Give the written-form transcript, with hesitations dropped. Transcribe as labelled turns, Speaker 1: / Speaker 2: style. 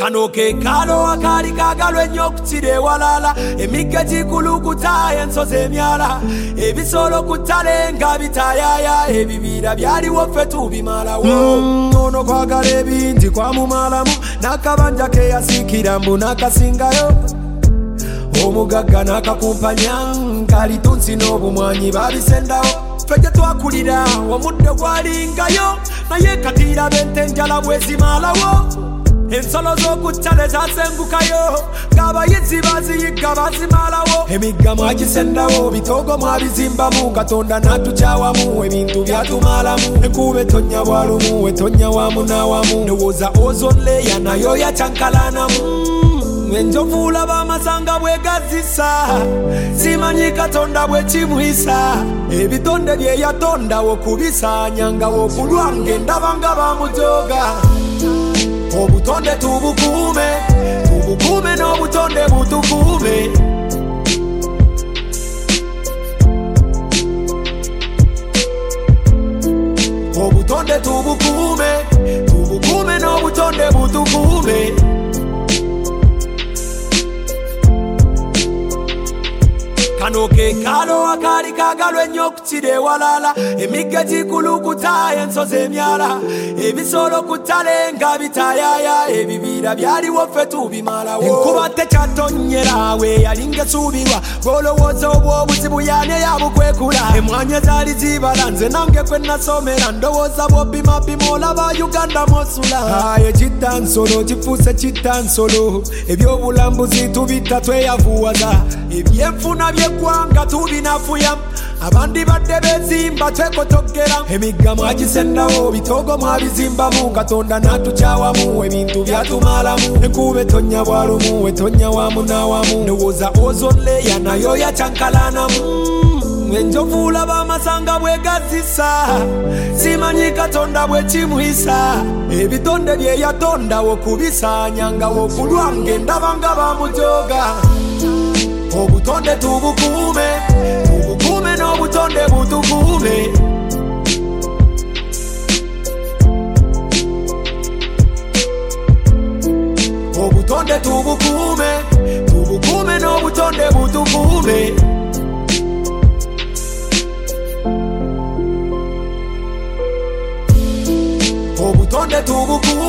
Speaker 1: Kano ke kalo akali kagalwe nyokutire walala emigga gikulukuta ensozi emyala ebisolo kutalenga bitayaya ebibira byaliwo ffe tubimalawo ono kwagala ebingi kwamumalamu nakabanja ke yasikira mbu nakasingayo omugagga nakakumpanya kalitunsi n'obumwanyi babisendawo ffe gye twakulira omuddo gwalingayo naye katira bente njala bwezimalawo ensolo z'okuttale zasengukayo ng'abayizi baziyigga bazimalawo emigga mwagisendawo bitogo mwabizimbamu katonda n'atukyawamu ebintu byatumalamu enkuba etonnya bwalumu etonnya wamu n'awamu ndowooza ozonleya nayo yakyankalanamu enjovu laba amasanga bwegazisa simanyi katonda bwe kimwisa ebitonde bye yatondawo kubisaanyangawo okulwange ndaba nga bamujoga obutonde tubukuume n'obutonde butukuume obutonde tubukuume n'obutonde butukuume kano ke kalo akali kagalwe ennyo okukira ewalala emigga gikulukuta ensozi emyala ebisolo ku ttale nga bitayaya ebibira byaliwo ffe tubimalawo enkuba tekyatonyera we yalinga esuubirwa bw'olowooza obw'obuzibu yaani eyabukwekula emwanyi ezaali zibala nze nange kwe nasomera ndowooza bw'obimabima olaba Uganda mosula ekitta nsolo kifuuse kitta nsolo ebyobulambuzi tubita tweyavuwaza ebyenfuna by'eggwanga tubinafuya abandi badde bezimba twekotogera emigga mwagisendawo bitogo mwabizimbamu katonda n'atukyawamu ebintu byatumalamu enkuba etonnya bwalumu etonnya wamu n'awamu ndowooza ozonleya nayo yakyankalanamu enjovu laba amasanga bwegazisa simanyi katonda bwe kimwisa ebitonde bye yatondawo kubisaanyangawo okulwange ndaba nga bamujoga obutonde tubukuume n'obutonde butukuume obutonde tubukuume n'obutonde butukuume obutonde tubukuume